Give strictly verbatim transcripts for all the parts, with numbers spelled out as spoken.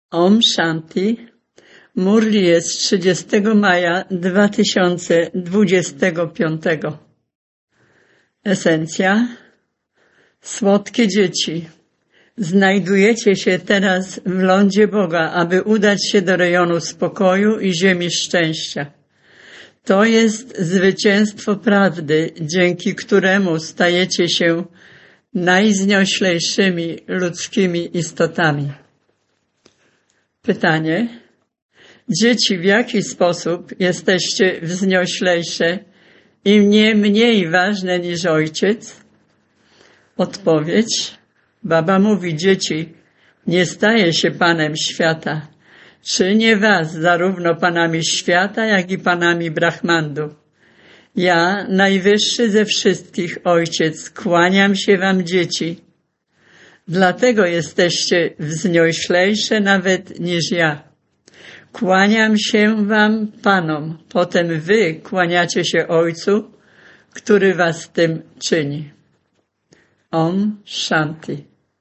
Om Shanti. Murli jest trzydziestego maja dwa tysiące dwudziestego piątego. Esencja. Słodkie dzieci, znajdujecie się teraz w lądzie Boga, aby udać się do rejonu spokoju i ziemi szczęścia. To jest zwycięstwo prawdy, dzięki któremu stajecie się najznioślejszymi ludzkimi istotami. Pytanie. Dzieci, w jaki sposób jesteście wznioślejsze i nie mniej ważne niż ojciec? Odpowiedź. Baba mówi, dzieci, nie staje się panem świata. Czynię was zarówno panami świata, jak i panami Brahmandu. Ja, najwyższy ze wszystkich ojciec, kłaniam się wam, dzieci. Dlatego jesteście wznioślejsze nawet niż ja. Kłaniam się wam, panom, potem wy kłaniacie się Ojcu, który was tym czyni. Om Shanti.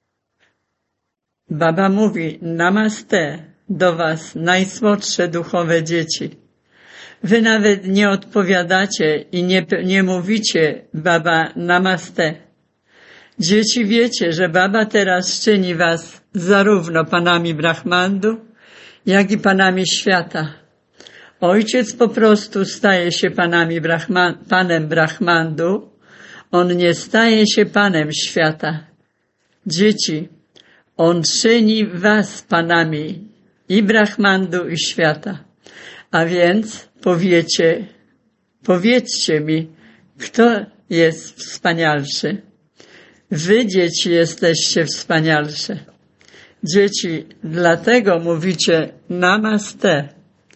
Baba mówi namaste do was, najsłodsze duchowe dzieci. Wy nawet nie odpowiadacie i nie, nie mówicie Baba namaste. Dzieci, wiecie, że Baba teraz czyni was zarówno panami Brahmandu, jak i panami świata. Ojciec po prostu staje się panami Brahman, panem Brahmandu, on nie staje się panem świata. Dzieci, on czyni was panami i Brahmandu, i świata. A więc powiecie, powiedzcie mi, kto jest wspanialszy. Wy, dzieci, jesteście wspanialsze. Dzieci, dlatego mówicie namaste.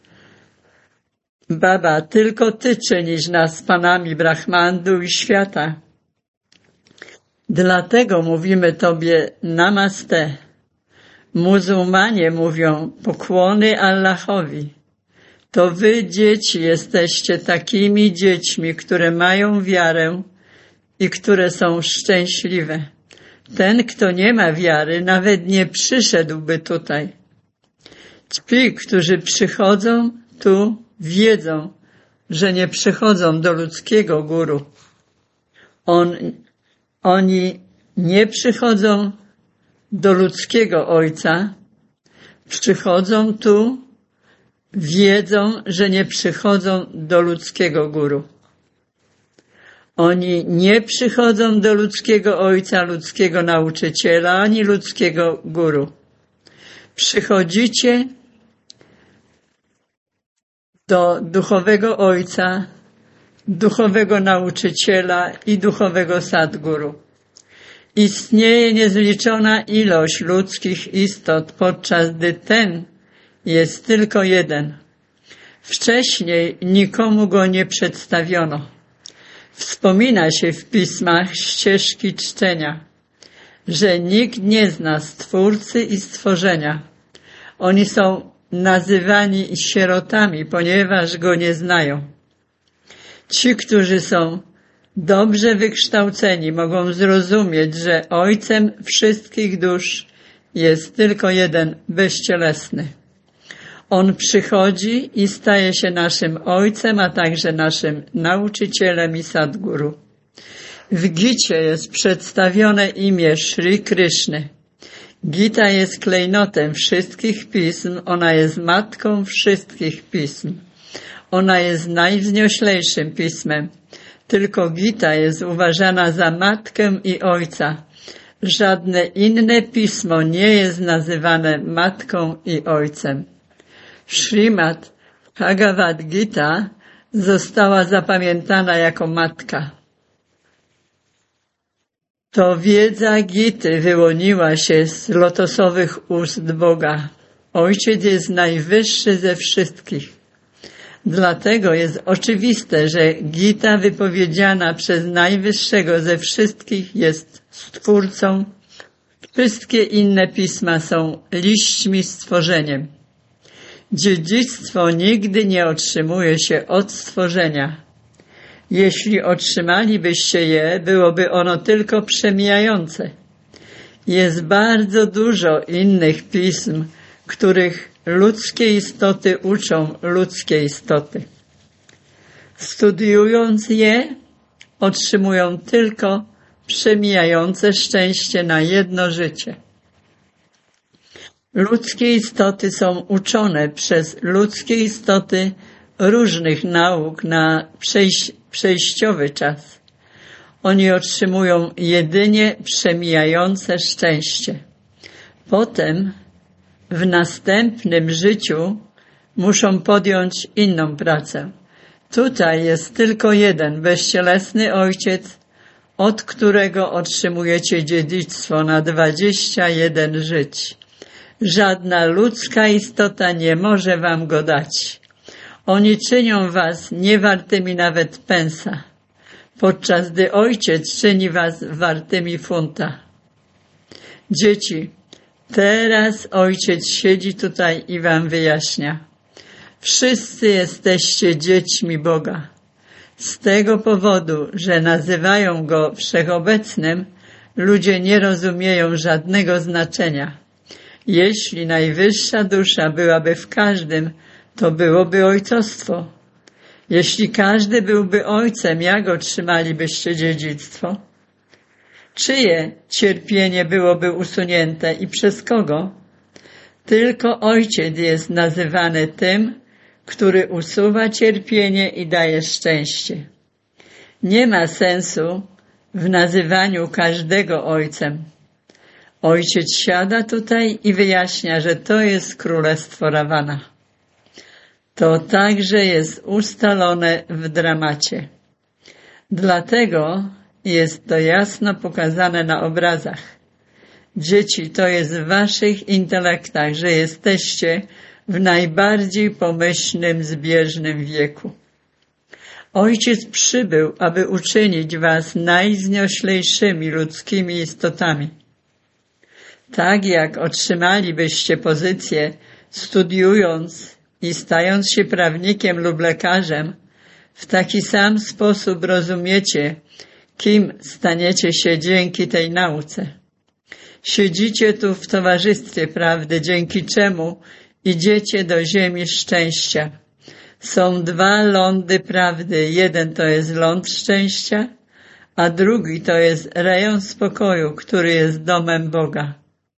Baba, tylko ty czynisz nas panami Brahmandu i świata. Dlatego mówimy tobie namaste. Muzułmanie mówią pokłony Allahowi. To wy, dzieci, jesteście takimi dziećmi, które mają wiarę i które są szczęśliwe. Ten, kto nie ma wiary, nawet nie przyszedłby tutaj. Ci, którzy przychodzą tu, wiedzą, że nie przychodzą do ludzkiego guru. On, oni nie przychodzą do ludzkiego ojca. Przychodzą tu, wiedzą, że nie przychodzą do ludzkiego guru. Oni nie przychodzą do ludzkiego ojca, ludzkiego nauczyciela, ani ludzkiego guru. Przychodzicie do duchowego ojca, duchowego nauczyciela i duchowego sadguru. Istnieje niezliczona ilość ludzkich istot, podczas gdy ten jest tylko jeden. Wcześniej nikomu go nie przedstawiono. Wspomina się w pismach ścieżki czczenia, że nikt nie zna Stwórcy i stworzenia. Oni są nazywani sierotami, ponieważ go nie znają. Ci, którzy są dobrze wykształceni, mogą zrozumieć, że Ojcem wszystkich dusz jest tylko jeden, bezcielesny. On przychodzi i staje się naszym Ojcem, a także naszym nauczycielem i sadguru. W Gicie jest przedstawione imię Shri Kryszny. Gita jest klejnotem wszystkich pism, ona jest matką wszystkich pism. Ona jest najwznioślejszym pismem. Tylko Gita jest uważana za matkę i ojca. Żadne inne pismo nie jest nazywane matką i ojcem. Śrimad Bhagavad Gita została zapamiętana jako matka. To wiedza Gity wyłoniła się z lotosowych ust Boga. Ojciec jest najwyższy ze wszystkich. Dlatego jest oczywiste, że Gita wypowiedziana przez najwyższego ze wszystkich jest Stwórcą. Wszystkie inne pisma są liśćmi stworzeniem. Dziedzictwo nigdy nie otrzymuje się od stworzenia. Jeśli otrzymalibyście je, byłoby ono tylko przemijające. Jest bardzo dużo innych pism, których ludzkie istoty uczą ludzkie istoty. Studiując je, otrzymują tylko przemijające szczęście na jedno życie. Ludzkie istoty są uczone przez ludzkie istoty różnych nauk na przejś- przejściowy czas. Oni otrzymują jedynie przemijające szczęście. Potem w następnym życiu muszą podjąć inną pracę. Tutaj jest tylko jeden bezcielesny Ojciec, od którego otrzymujecie dziedzictwo na dwadzieścia jeden żyć. Żadna ludzka istota nie może wam go dać. Oni czynią was niewartymi nawet pensa, podczas gdy Ojciec czyni was wartymi funta. Dzieci, teraz Ojciec siedzi tutaj i wam wyjaśnia. Wszyscy jesteście dziećmi Boga. Z tego powodu, że nazywają Go Wszechobecnym, ludzie nie rozumieją żadnego znaczenia. Jeśli najwyższa dusza byłaby w każdym, to byłoby ojcostwo. Jeśli każdy byłby ojcem, jak otrzymalibyście dziedzictwo? Czyje cierpienie byłoby usunięte i przez kogo? Tylko Ojciec jest nazywany tym, który usuwa cierpienie i daje szczęście. Nie ma sensu w nazywaniu każdego ojcem. Ojciec siada tutaj i wyjaśnia, że to jest królestwo Rawana. To także jest ustalone w dramacie. Dlatego jest to jasno pokazane na obrazach. Dzieci, to jest w waszych intelektach, że jesteście w najbardziej pomyślnym, zbieżnym wieku. Ojciec przybył, aby uczynić was najznioślejszymi ludzkimi istotami. Tak jak otrzymalibyście pozycję studiując i stając się prawnikiem lub lekarzem, w taki sam sposób rozumiecie, kim staniecie się dzięki tej nauce. Siedzicie tu w towarzystwie prawdy, dzięki czemu idziecie do ziemi szczęścia. Są dwa lądy prawdy. Jeden to jest ląd szczęścia, a drugi to jest rejon spokoju, który jest domem Boga.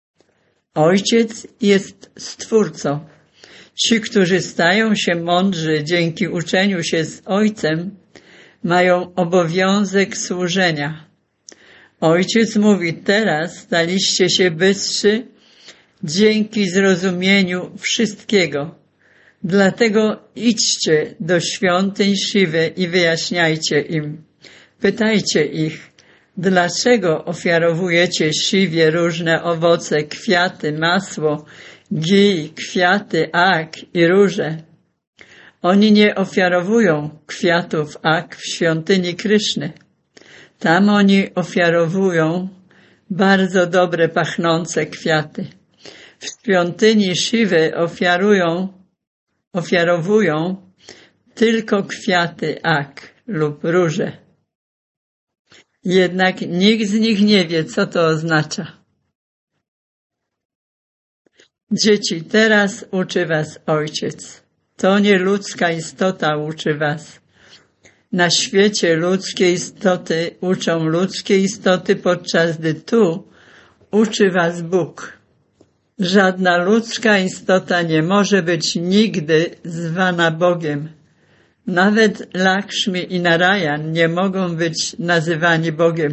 Ojciec jest Stwórcą. Ci, którzy stają się mądrzy dzięki uczeniu się z Ojcem, mają obowiązek służenia. Ojciec mówi, teraz staliście się bystrzy dzięki zrozumieniu wszystkiego. Dlatego idźcie do świątyń Siwy i wyjaśniajcie im. Pytajcie ich, dlaczego ofiarowujecie Siwie różne owoce, kwiaty, masło, gij, kwiaty, ak i róże. Oni nie ofiarowują kwiatów ak w świątyni Kryszny. Tam oni ofiarowują bardzo dobre, pachnące kwiaty. W świątyni Siwy ofiarują, ofiarowują tylko kwiaty ak lub róże. Jednak nikt z nich nie wie, co to oznacza. Dzieci, teraz uczy was Ojciec. To nie ludzka istota uczy was. Na świecie ludzkie istoty uczą ludzkie istoty, podczas gdy tu uczy was Bóg. Żadna ludzka istota nie może być nigdy zwana Bogiem. Nawet Lakshmi i Narayan nie mogą być nazywani Bogiem.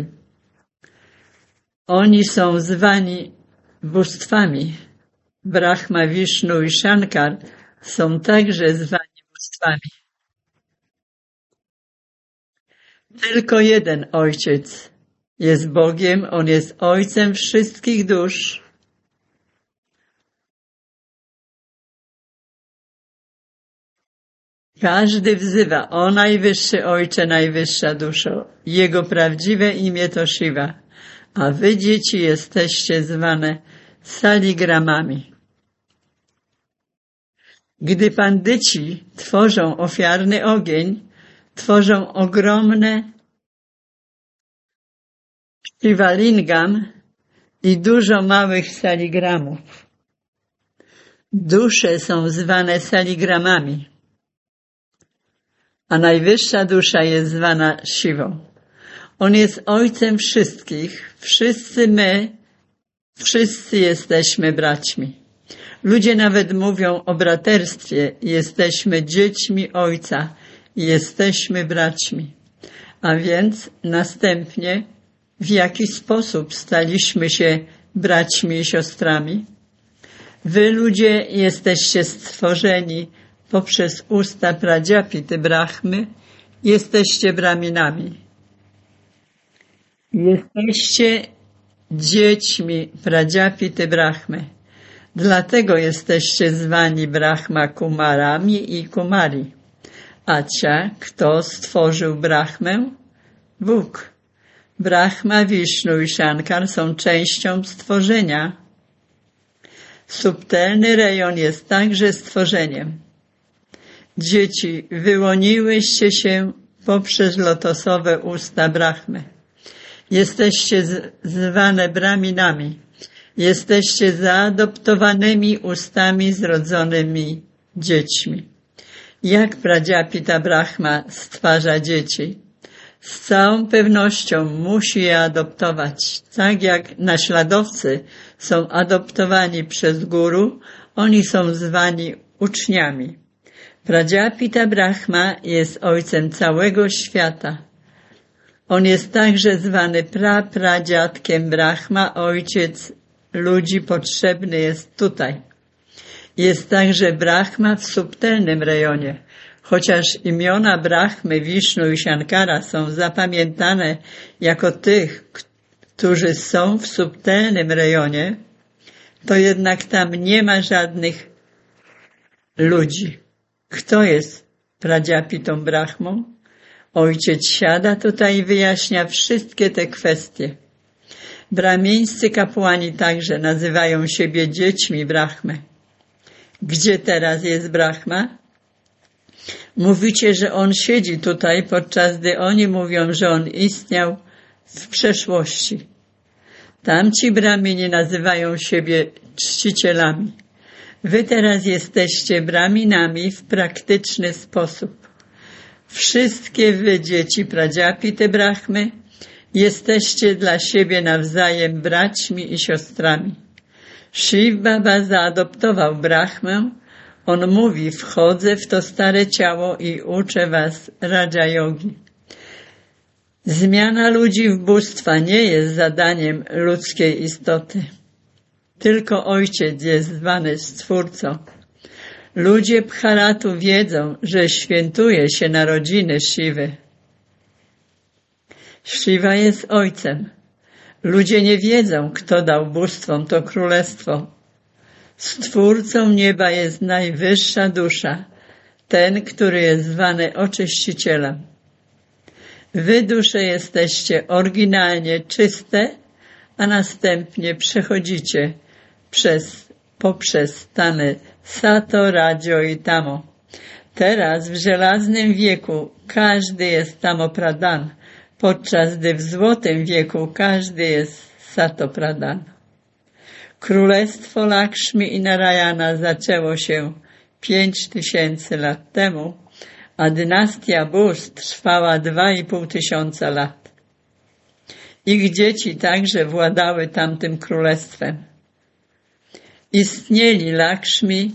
Oni są zwani bóstwami. Brahma, Wisznu i Shankar są także zwani bóstwami. Tylko jeden Ojciec jest Bogiem, On jest Ojcem wszystkich dusz. Każdy wzywa, o Najwyższy Ojcze, Najwyższa Duszo. Jego prawdziwe imię to Shiva, a wy, dzieci, jesteście zwane saligramami. Gdy pandyci tworzą ofiarny ogień, tworzą ogromne shivalingam i dużo małych saligramów. Dusze są zwane saligramami, a najwyższa dusza jest zwana Siwą. On jest ojcem wszystkich, wszyscy my, wszyscy jesteśmy braćmi. Ludzie nawet mówią o braterstwie, jesteśmy dziećmi Ojca i jesteśmy braćmi. A więc następnie w jaki sposób staliśmy się braćmi i siostrami? Wy ludzie jesteście stworzeni poprzez usta Pradziapity Brahmy, jesteście braminami. Jesteście dziećmi Pradziapity Brahmy. Dlatego jesteście zwani Brahma Kumarami i Kumari. Acia, kto stworzył Brahmę? Bóg. Brahma, Wisznu i Shankar są częścią stworzenia. Subtelny rejon jest także stworzeniem. Dzieci, wyłoniłyście się poprzez lotosowe usta Brahmy. Jesteście zwane braminami. Jesteście zaadoptowanymi ustami zrodzonymi dziećmi. Jak Pradziapita Brahma stwarza dzieci? Z całą pewnością musi je adoptować. Tak jak naśladowcy są adoptowani przez guru, oni są zwani uczniami. Pradziapita Brahma jest ojcem całego świata. On jest także zwany prapradziadkiem Brahma, ojciec ludzi potrzebny jest tutaj. Jest także Brahma w subtelnym rejonie. Chociaż imiona Brahmy, Wisznu i Shankara są zapamiętane jako tych, którzy są w subtelnym rejonie, to jednak tam nie ma żadnych ludzi. Kto jest Pradziapitą Brahmą? Ojciec siada tutaj i wyjaśnia wszystkie te kwestie. Brahmińscy kapłani także nazywają siebie dziećmi Brahmy. Gdzie teraz jest Brahma? Mówicie, że on siedzi tutaj, podczas gdy oni mówią, że on istniał w przeszłości. Tamci Brahmini nazywają siebie czcicielami. Wy teraz jesteście Brahminami w praktyczny sposób. Wszystkie wy, dzieci Pradziapity Brahmy, jesteście dla siebie nawzajem braćmi i siostrami. Shiv Baba zaadoptował Brahmę. On mówi, wchodzę w to stare ciało i uczę was Raja Yogi. Zmiana ludzi w bóstwa nie jest zadaniem ludzkiej istoty. Tylko Ojciec jest zwany Stwórcą. Ludzie Bharatu wiedzą, że świętuje się narodziny Shiwy. Shiva jest Ojcem. Ludzie nie wiedzą, kto dał bóstwom to królestwo. Stwórcą nieba jest najwyższa dusza, ten, który jest zwany oczyścicielem. Wy, dusze, jesteście oryginalnie czyste, a następnie przechodzicie przez, poprzez stany Sato, Radio i Tamo. Teraz w żelaznym wieku każdy jest Tamo Pradhan, podczas gdy w złotym wieku każdy jest Sato Pradhan. Królestwo Lakshmi i Narayana zaczęło się pięć tysięcy lat temu, a dynastia bóstw trwała dwa i pół tysiąca lat. Ich dzieci także władały tamtym królestwem. Istnieli Lakshmi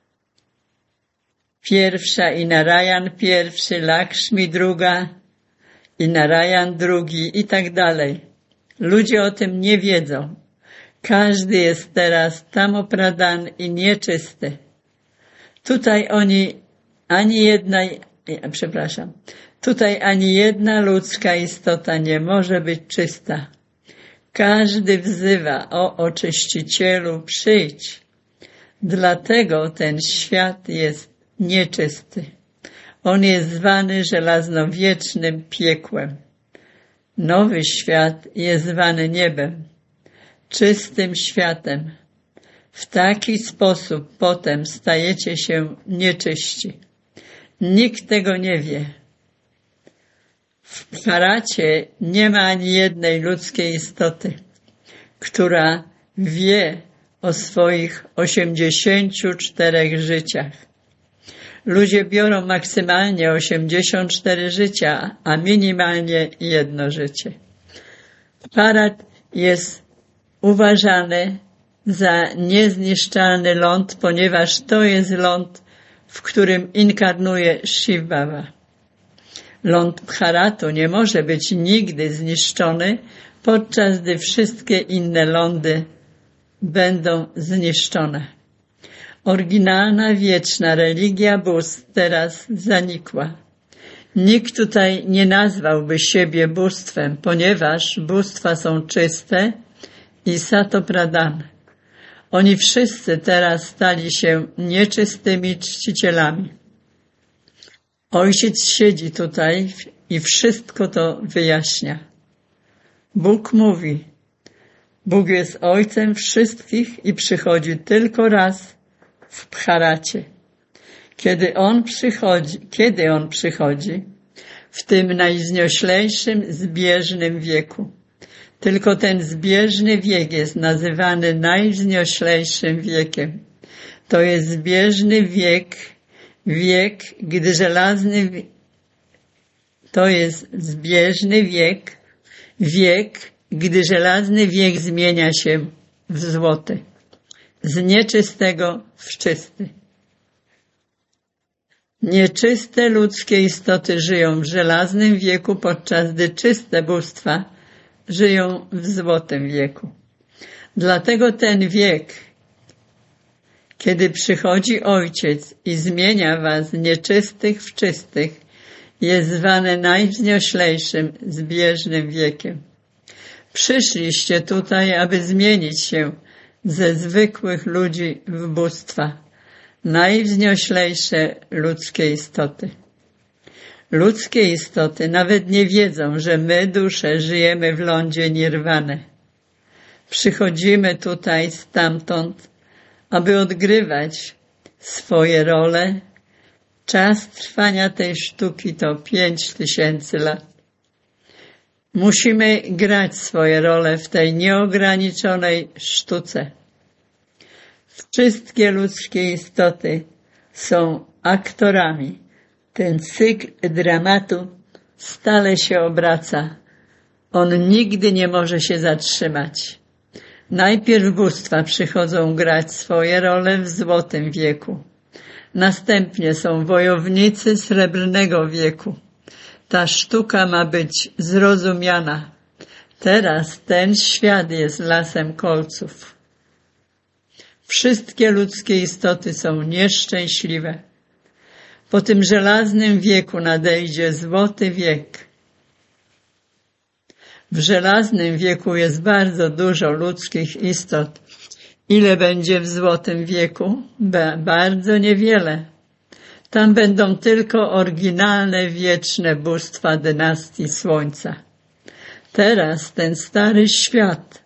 pierwsza i Narayan pierwszy, Lakshmi druga i Narayan drugi i tak dalej. Ludzie o tym nie wiedzą. Każdy jest teraz Tamo Pradhan i nieczysty. Tutaj oni ani jedna, przepraszam, tutaj ani jedna ludzka istota nie może być czysta. Każdy wzywa, o oczyścicielu, przyjdź. Dlatego ten świat jest nieczysty. On jest zwany żelaznowiecznym piekłem. Nowy świat jest zwany niebem, czystym światem. W taki sposób potem stajecie się nieczyści. Nikt tego nie wie. W Bharacie nie ma ani jednej ludzkiej istoty, która wie o swoich osiemdziesięciu czterech życiach. Ludzie biorą maksymalnie osiemdziesiąt cztery życia, a minimalnie jedno życie. Parat jest uważany za niezniszczalny ląd, ponieważ to jest ląd, w którym inkarnuje Shiv Baba. Ląd Bharatu nie może być nigdy zniszczony, podczas gdy wszystkie inne lądy będą zniszczone. Oryginalna, wieczna religia bóstw teraz zanikła. Nikt tutaj nie nazwałby siebie bóstwem, ponieważ bóstwa są czyste i satopradane. Oni wszyscy teraz stali się nieczystymi czcicielami. Ojciec siedzi tutaj i wszystko to wyjaśnia. Bóg mówi, Bóg jest Ojcem wszystkich i przychodzi tylko raz w Bharacie. Kiedy On przychodzi, kiedy On przychodzi? W tym najznioślejszym, zbieżnym wieku. Tylko ten zbieżny wiek jest nazywany najwznioślejszym wiekiem. To jest zbieżny wiek, wiek, gdy żelazny, to jest zbieżny wiek, wiek, gdy żelazny wiek zmienia się w złoty. Z nieczystego w czysty. Nieczyste ludzkie istoty żyją w żelaznym wieku, podczas gdy czyste bóstwa żyją w złotym wieku. Dlatego ten wiek, kiedy przychodzi Ojciec i zmienia was nieczystych w czystych, jest zwany najwznioślejszym, zbieżnym wiekiem. Przyszliście tutaj, aby zmienić się ze zwykłych ludzi w bóstwa, najwznioślejsze ludzkie istoty. Ludzkie istoty nawet nie wiedzą, że my, dusze, żyjemy w lądzie nirwany. Przychodzimy tutaj stamtąd, aby odgrywać swoje role. Czas trwania tej sztuki to pięć tysięcy lat. Musimy grać swoje role w tej nieograniczonej sztuce. Wszystkie ludzkie istoty są aktorami. Ten cykl dramatu stale się obraca. On nigdy nie może się zatrzymać. Najpierw bóstwa przychodzą grać swoje role w złotym wieku. Następnie są wojownicy srebrnego wieku. Ta sztuka ma być zrozumiana. Teraz ten świat jest lasem kolców. Wszystkie ludzkie istoty są nieszczęśliwe. Po tym żelaznym wieku nadejdzie złoty wiek. W żelaznym wieku jest bardzo dużo ludzkich istot. Ile będzie w złotym wieku? Ba- bardzo niewiele. Tam będą tylko oryginalne, wieczne bóstwa dynastii Słońca. Teraz ten stary świat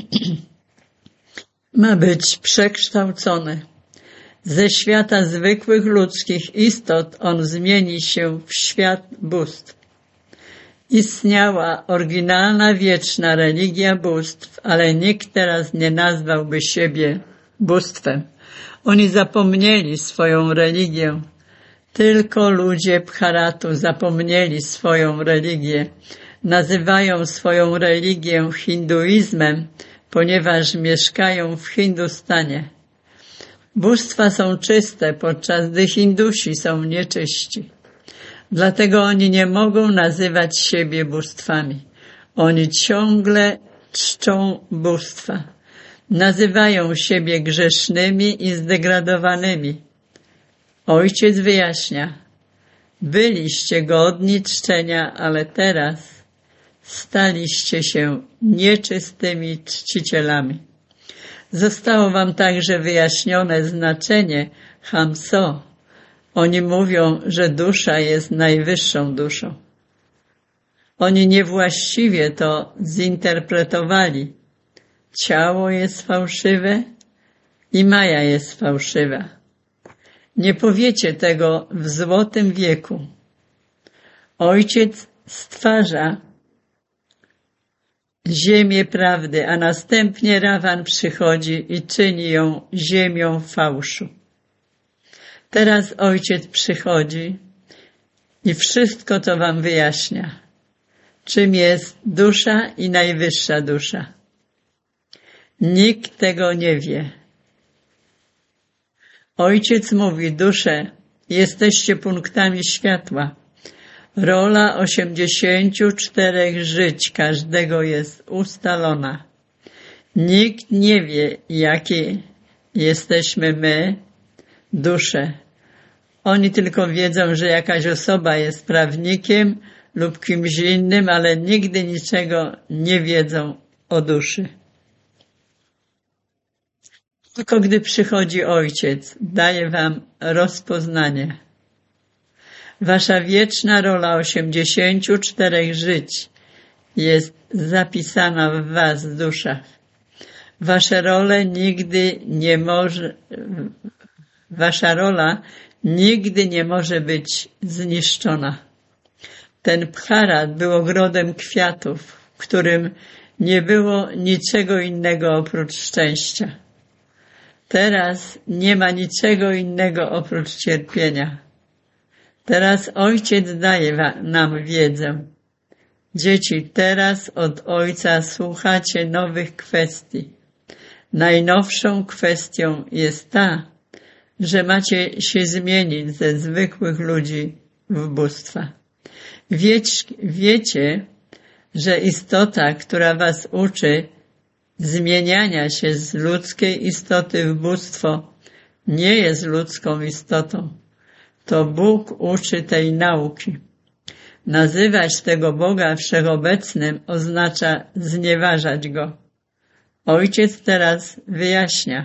ma być przekształcony. Ze świata zwykłych ludzkich istot on zmieni się w świat bóstw. Istniała oryginalna, wieczna religia bóstw, ale nikt teraz nie nazwałby siebie bóstwem. Oni zapomnieli swoją religię. Tylko ludzie Bharatu zapomnieli swoją religię. Nazywają swoją religię hinduizmem, ponieważ mieszkają w Hindustanie. Bóstwa są czyste, podczas gdy Hindusi są nieczyści. Dlatego oni nie mogą nazywać siebie bóstwami. Oni ciągle czczą bóstwa. Nazywają siebie grzesznymi i zdegradowanymi. Ojciec wyjaśnia, byliście godni czczenia, ale teraz staliście się nieczystymi czcicielami. Zostało wam także wyjaśnione znaczenie Hamso. Oni mówią, że dusza jest najwyższą duszą. Oni niewłaściwie to zinterpretowali. Ciało jest fałszywe i maja jest fałszywa. Nie powiecie tego w złotym wieku. Ojciec stwarza ziemię prawdy, a następnie Rawan przychodzi i czyni ją ziemią fałszu. Teraz Ojciec przychodzi i wszystko to wam wyjaśnia, czym jest dusza i najwyższa dusza. Nikt tego nie wie. Ojciec mówi: dusze, jesteście punktami światła. Rola osiemdziesięciu czterech żyć każdego jest ustalona. Nikt nie wie, jakie jesteśmy my, dusze. Oni tylko wiedzą, że jakaś osoba jest prawnikiem lub kimś innym, ale nigdy niczego nie wiedzą o duszy. Tylko gdy przychodzi Ojciec, daje wam rozpoznanie. Wasza wieczna rola osiemdziesięciu czterech żyć jest zapisana w was, duszach. Wasze role nigdy nie może, wasza rola nigdy nie może być zniszczona. Ten Bharat był ogrodem kwiatów, w którym nie było niczego innego oprócz szczęścia. Teraz nie ma niczego innego oprócz cierpienia. Teraz Ojciec daje nam wiedzę. Dzieci, teraz od Ojca słuchacie nowych kwestii. Najnowszą kwestią jest ta, że macie się zmienić ze zwykłych ludzi w bóstwa. Wieć, wiecie, że istota, która was uczy zmieniania się z ludzkiej istoty w bóstwo, nie jest ludzką istotą. To Bóg uczy tej nauki. Nazywać tego Boga wszechobecnym oznacza znieważać Go. Ojciec teraz wyjaśnia.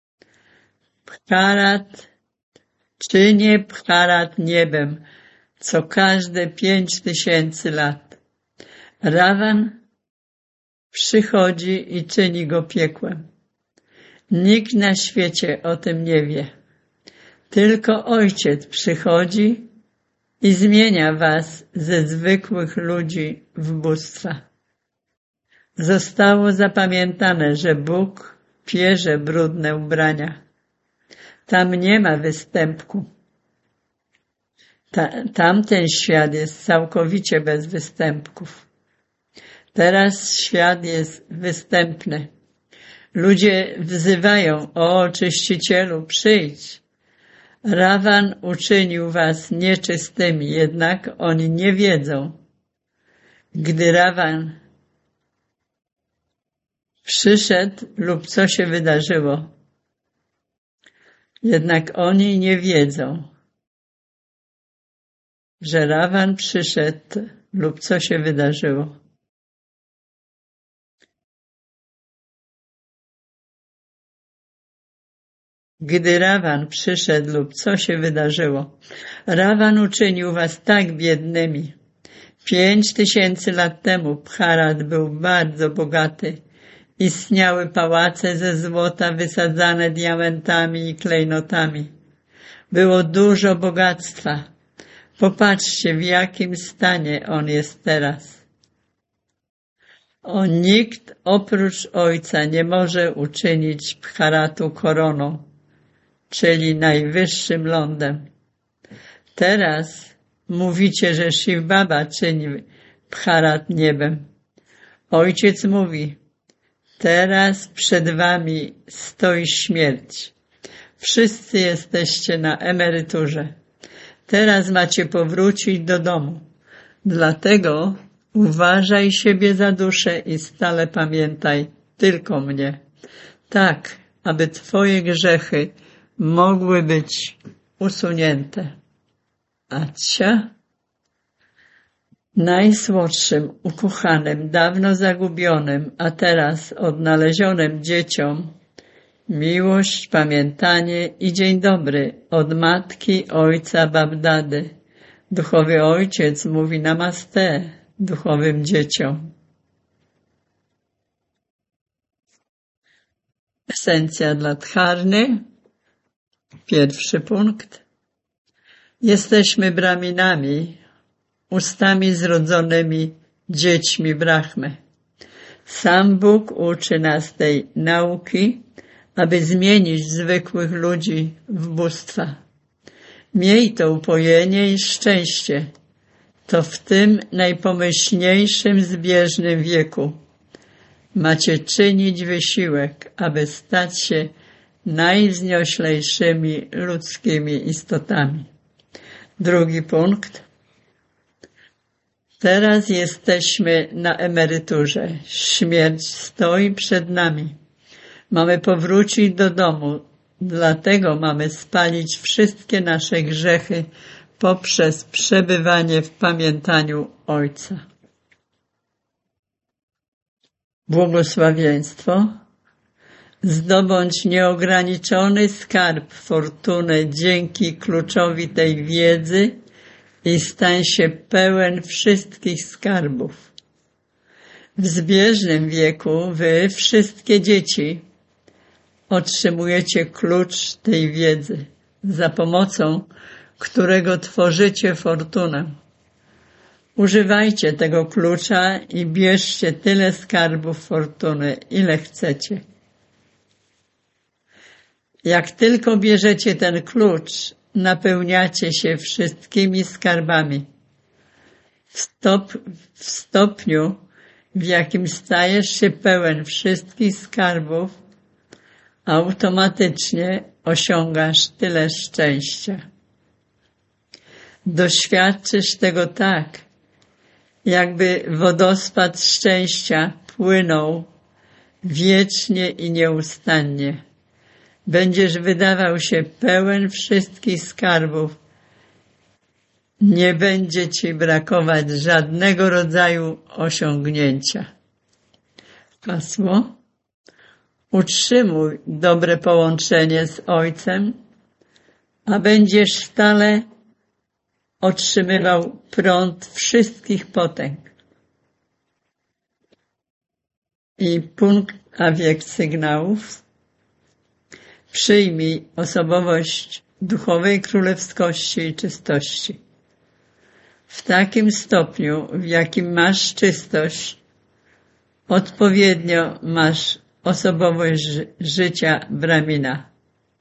Bharat czynię Bharat niebem co każde pięć tysięcy lat. Rawan przychodzi i czyni go piekłem. Nikt na świecie o tym nie wie. Tylko Ojciec przychodzi i zmienia was ze zwykłych ludzi w bóstwa. Zostało zapamiętane, że Bóg pierze brudne ubrania. Tam nie ma występku. Ta, tamten świat jest całkowicie bez występków. Teraz świat jest występny. Ludzie wzywają: o Czyścicielu, przyjdź. Rawan uczynił was nieczystymi, jednak oni nie wiedzą. Gdy Rawan przyszedł lub co się wydarzyło, jednak oni nie wiedzą, że Rawan przyszedł lub co się wydarzyło. Gdy Rawan przyszedł lub co się wydarzyło, Rawan uczynił was tak biednymi. Pięć tysięcy lat temu Bharat był bardzo bogaty. Istniały pałace ze złota wysadzane diamentami i klejnotami. Było dużo bogactwa. Popatrzcie, w jakim stanie on jest teraz. O, nikt oprócz Ojca nie może uczynić Bharatu koroną, czyli najwyższym lądem. Teraz mówicie, że Shiv Baba czyni Bharat niebem. Ojciec mówi: teraz przed wami stoi śmierć. Wszyscy jesteście na emeryturze. Teraz macie powrócić do domu. Dlatego uważaj siebie za duszę i stale pamiętaj tylko mnie. Tak, aby twoje grzechy mogły być usunięte. Acia? Najsłodszym, ukochanym, dawno zagubionym, a teraz odnalezionym dzieciom miłość, pamiętanie i dzień dobry od matki, ojca, Babdady. Duchowy Ojciec mówi namaste duchowym dzieciom. Esencja dla Dharny. Pierwszy punkt. Jesteśmy Brahminami, ustami zrodzonymi dziećmi Brahmy. Sam Bóg uczy nas tej nauki, aby zmienić zwykłych ludzi w bóstwa. Miej to upojenie i szczęście, to w tym najpomyślniejszym zbieżnym wieku macie czynić wysiłek, aby stać się najwznioślejszymi ludzkimi istotami. Drugi punkt. Teraz jesteśmy na emeryturze. Śmierć stoi przed nami. Mamy powrócić do domu, dlatego mamy spalić wszystkie nasze grzechy poprzez przebywanie w pamiętaniu Ojca. Błogosławieństwo. Zdobądź nieograniczony skarb fortuny dzięki kluczowi tej wiedzy i stań się pełen wszystkich skarbów. W zbieżnym wieku wy, wszystkie dzieci, otrzymujecie klucz tej wiedzy, za pomocą którego tworzycie fortunę. Używajcie tego klucza i bierzcie tyle skarbów fortuny, ile chcecie. Jak tylko bierzecie ten klucz, napełniacie się wszystkimi skarbami. W, stop, w stopniu, w jakim stajesz się pełen wszystkich skarbów, automatycznie osiągasz tyle szczęścia. Doświadczysz tego tak, jakby wodospad szczęścia płynął wiecznie i nieustannie. Będziesz wydawał się pełen wszystkich skarbów. Nie będzie ci brakować żadnego rodzaju osiągnięcia. Hasło. Utrzymuj dobre połączenie z Ojcem, a będziesz stale otrzymywał prąd wszystkich potęg. I punkt, a wiek sygnałów. Przyjmij osobowość duchowej królewskości i czystości. W takim stopniu, w jakim masz czystość, odpowiednio masz osobowość życia Brahmina.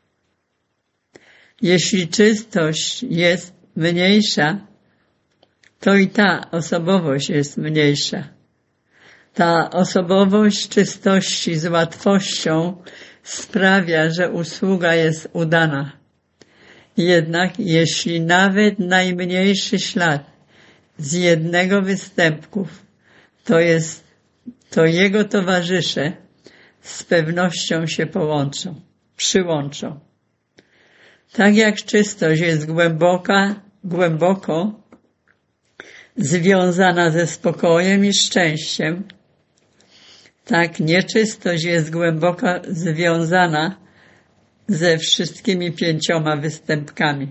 Jeśli czystość jest mniejsza, to i ta osobowość jest mniejsza. Ta osobowość czystości z łatwością sprawia, że usługa jest udana. Jednak jeśli nawet najmniejszy ślad z jednego występków, to jest, to jego towarzysze z pewnością się połączą, przyłączą. Tak jak czystość jest głęboka, głęboko związana ze spokojem i szczęściem, tak nieczystość jest głęboko związana ze wszystkimi pięcioma występkami.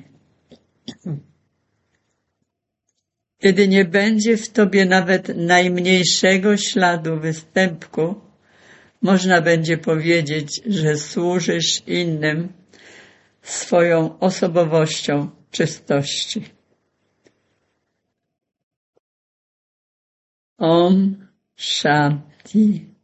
Kiedy nie będzie w tobie nawet najmniejszego śladu występku, można będzie powiedzieć, że służysz innym swoją osobowością czystości. Om Shanti.